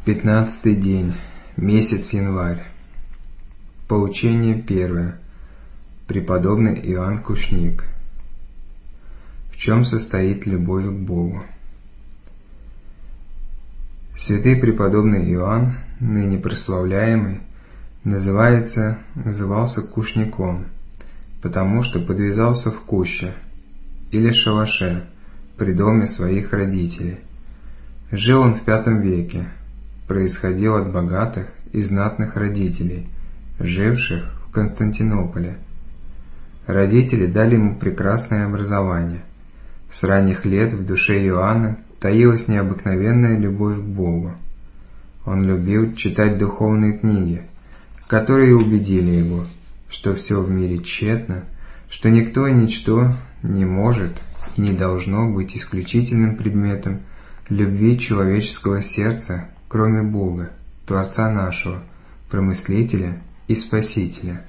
15-й день, месяц январь. Поучение первое. Преподобный Иоанн Кушник. В чем состоит любовь к Богу? Святый преподобный Иоанн, ныне прославляемый, назывался Кушником, потому что подвязался в куще или шалаше при доме своих родителей. Жил он в V веке, происходил от богатых и знатных родителей, живших в Константинополе. Родители дали ему прекрасное образование. С ранних лет в душе Иоанна таилась необыкновенная любовь к Богу. Он любил читать духовные книги, которые убедили его, что все в мире тщетно, что никто и ничто не может и не должно быть исключительным предметом любви человеческого сердца, кроме Бога, Творца нашего, Промыслителя и Спасителя.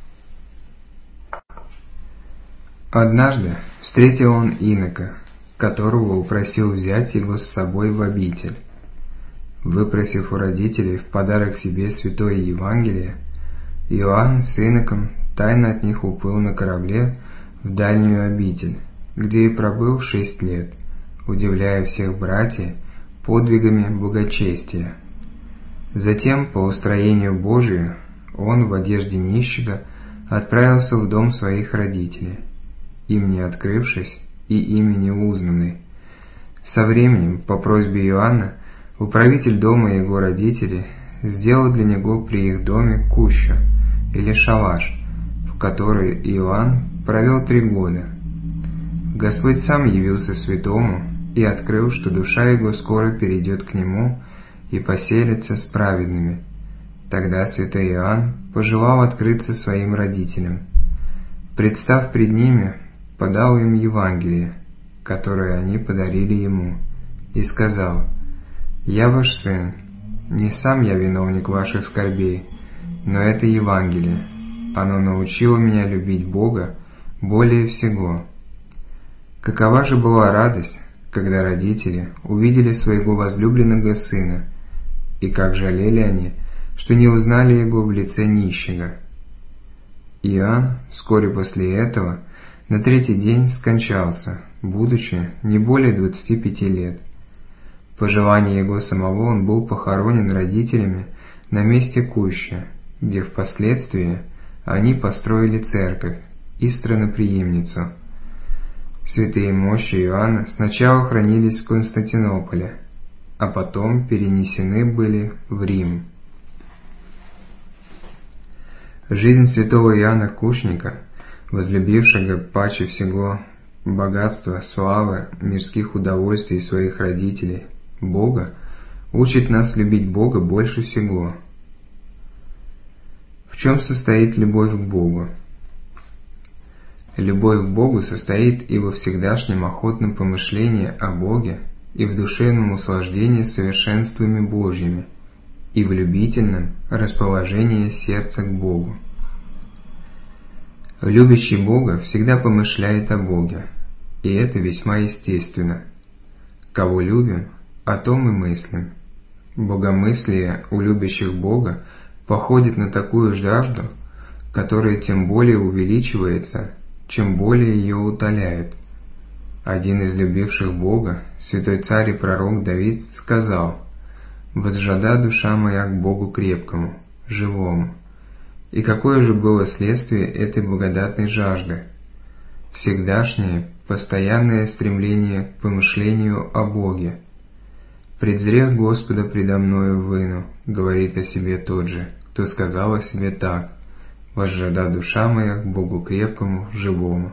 Однажды встретил он инока, которого упросил взять его с собой в обитель. Выпросив у родителей в подарок себе Святое Евангелие, Иоанн с иноком тайно от них уплыл на корабле в дальнюю обитель, где и пробыл 6 лет, удивляя всех братьев подвигами благочестия. Затем, по устроению Божию, он в одежде нищего отправился в дом своих родителей, им не открывшись и ими не узнанный. Со временем, по просьбе Иоанна, управитель дома и его родителей сделал для него при их доме кущу или шалаш, в которой Иоанн провел 3 года. Господь сам явился святому и открыл, что душа его скоро перейдет к нему и поселится с праведными. Тогда святой Иоанн пожелал открыться своим родителям. Представ пред ними, подал им Евангелие, которое они подарили ему, и сказал: «Я ваш сын, не сам я виновник ваших скорбей, но это Евангелие, оно научило меня любить Бога более всего». Какова же была радость, когда родители увидели своего возлюбленного сына, и как жалели они, что не узнали его в лице нищего. Иоанн вскоре после этого на 3-й день скончался, будучи не более 25 лет. По желанию его самого он был похоронен родителями на месте куща, где впоследствии они построили церковь и страноприимницу. Святые мощи Иоанна сначала хранились в Константинополе, а потом перенесены были в Рим. Жизнь святого Иоанна Кушника, возлюбившего паче всего богатства, славы, мирских удовольствий своих родителей, Бога, учит нас любить Бога больше всего. В чем состоит любовь к Богу? Любовь к Богу состоит и во всегдашнем охотном помышлении о Боге, и в душевном услаждении совершенствами Божьими, и в любительном расположении сердца к Богу. Любящий Бога всегда помышляет о Боге, и это весьма естественно. Кого любим, о том и мыслим. Богомыслие у любящих Бога походит на такую жажду, которая тем более увеличивается, чем более ее утоляет. Один из любивших Бога, святой царь и пророк Давид, сказал: «Возжада душа моя к Богу крепкому, живому». И какое же было следствие этой благодатной жажды? Всегдашнее, постоянное стремление к помышлению о Боге. «Презрев Господа предо мною выну», говорит о себе тот же, кто сказал о себе так: «Возжада душа моя к Богу крепкому, живому».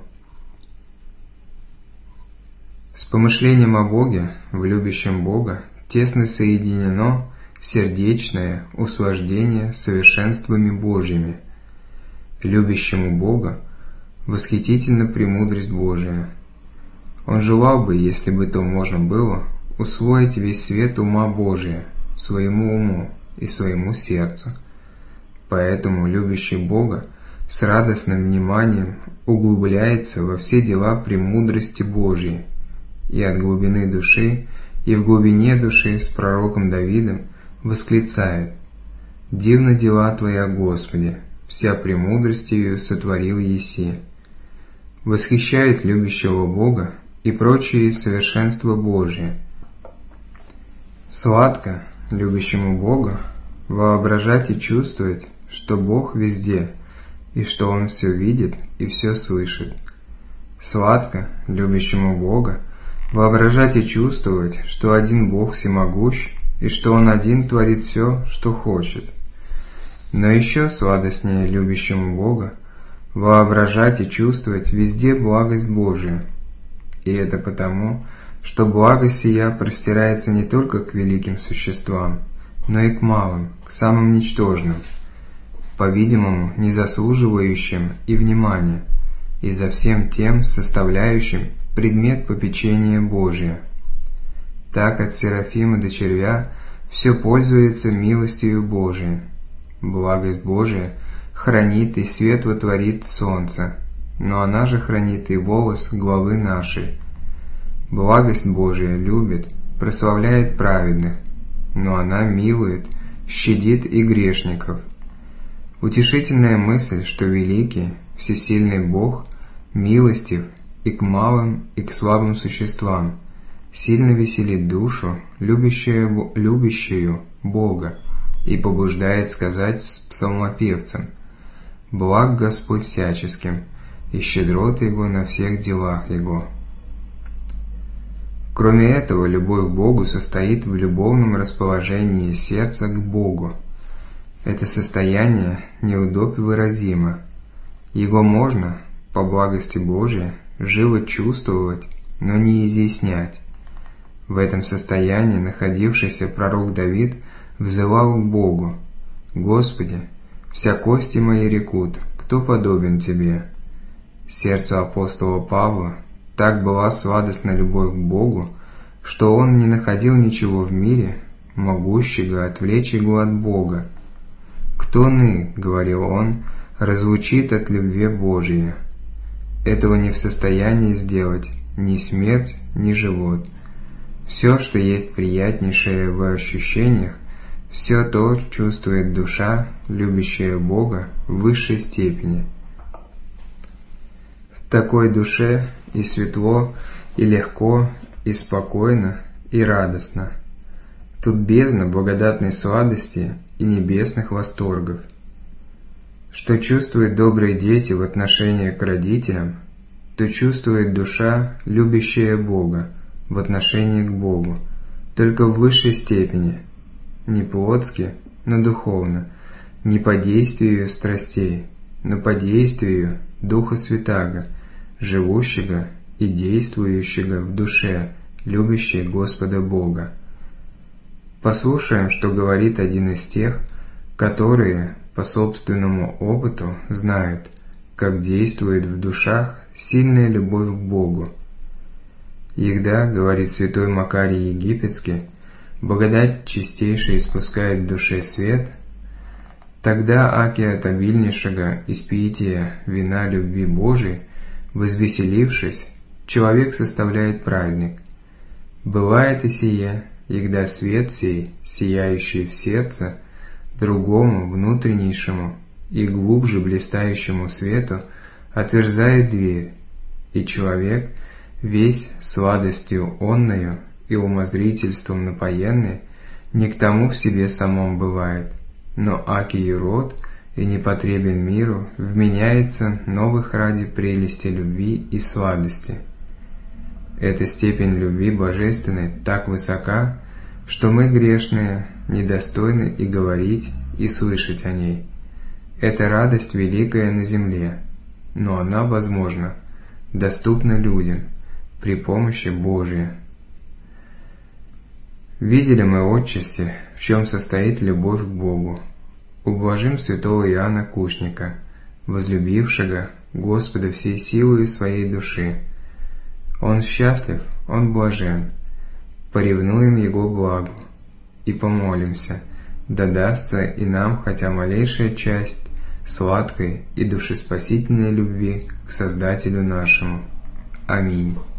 С помышлением о Боге, в любящем Бога, тесно соединено сердечное услаждение совершенствами Божьими. Любящему Бога восхитительна премудрость Божия. Он желал бы, если бы то можно было, усвоить весь свет ума Божия своему уму и своему сердцу. Поэтому любящий Бога с радостным вниманием углубляется во все дела премудрости Божьей, и от глубины души, и в глубине души с пророком Давидом восклицает: «Дивны дела Твоя, Господи, вся премудростью сотворил еси». Восхищает любящего Бога и прочие совершенства Божие. Сладко любящему Бога воображать и чувствовать, что Бог везде, и что Он все видит и все слышит. Сладко любящему Бога воображать и чувствовать, что один Бог всемогущ, и что Он один творит все, что хочет. Но еще сладостнее любящему Бога воображать и чувствовать везде благость Божию. И это потому, что благость сия простирается не только к великим существам, но и к малым, к самым ничтожным, по-видимому, не заслуживающим и внимания, и за всем тем составляющим предмет попечения Божия. Так от Серафима до червя все пользуется милостью Божией. Благость Божия хранит и светло творит солнце, но она же хранит и волос главы нашей. Благость Божия любит, прославляет праведных, но она милует, щадит и грешников. Утешительная мысль, что великий, всесильный Бог милостив и к малым, и к слабым существам, сильно веселит душу, любящую Бога, и побуждает сказать с псалмопевцем: «Благ Господь всяческим, и щедрота Его на всех делах Его». Кроме этого, любовь к Богу состоит в любовном расположении сердца к Богу. Это состояние неудобно выразимо. Его можно, по благости Божией, живо чувствовать, но не изъяснять. В этом состоянии находившийся пророк Давид взывал к Богу: «Господи, вся кости мои рекут, кто подобен Тебе?» Сердцу апостола Павла так была сладостна любовь к Богу, что он не находил ничего в мире, могущего отвлечь его от Бога. «Кто ны, — говорил он, — разлучит от любви Божией? Этого не в состоянии сделать ни смерть, ни живот. Все, что есть приятнейшее в ощущениях, все то чувствует душа, любящая Бога в высшей степени. В такой душе и светло, и легко, и спокойно, и радостно. Тут бездна благодатной сладости и небесных восторгов. Что чувствуют добрые дети в отношении к родителям, то чувствует душа, любящая Бога, в отношении к Богу, только в высшей степени, не плотски, но духовно, не по действию страстей, но по действию Духа Святаго, живущего и действующего в душе, любящей Господа Бога. Послушаем, что говорит один из тех, которые по собственному опыту знают, как действует в душах сильная любовь к Богу. «Егда, — говорит святой Макарий Египетский, — благодать чистейшая испускает в душе свет, тогда аки от обильнейшего испития вина любви Божией, возвеселившись, человек составляет праздник. Бывает и сие, егда свет сей, сияющий в сердце, другому, внутреннейшему и глубже блистающему свету отверзает дверь, и человек, весь сладостью онною и умозрительством напоенный, не к тому в себе самом бывает, но аки и род, и непотребен миру, вменяется новых ради прелести любви и сладости. Эта степень любви божественной так высока, что мы, грешные, недостойны и говорить, и слышать о ней. Это радость великая на земле, но она, возможно, доступна людям при помощи Божией. Видели мы отчасти, в чем состоит любовь к Богу. Ублажим святого Иоанна Кушника, возлюбившего Господа всей силой своей души. Он счастлив, он блажен. Поревнуем Его благу и помолимся, да дастся и нам хотя малейшая часть сладкой и душеспасительной любви к Создателю нашему. Аминь.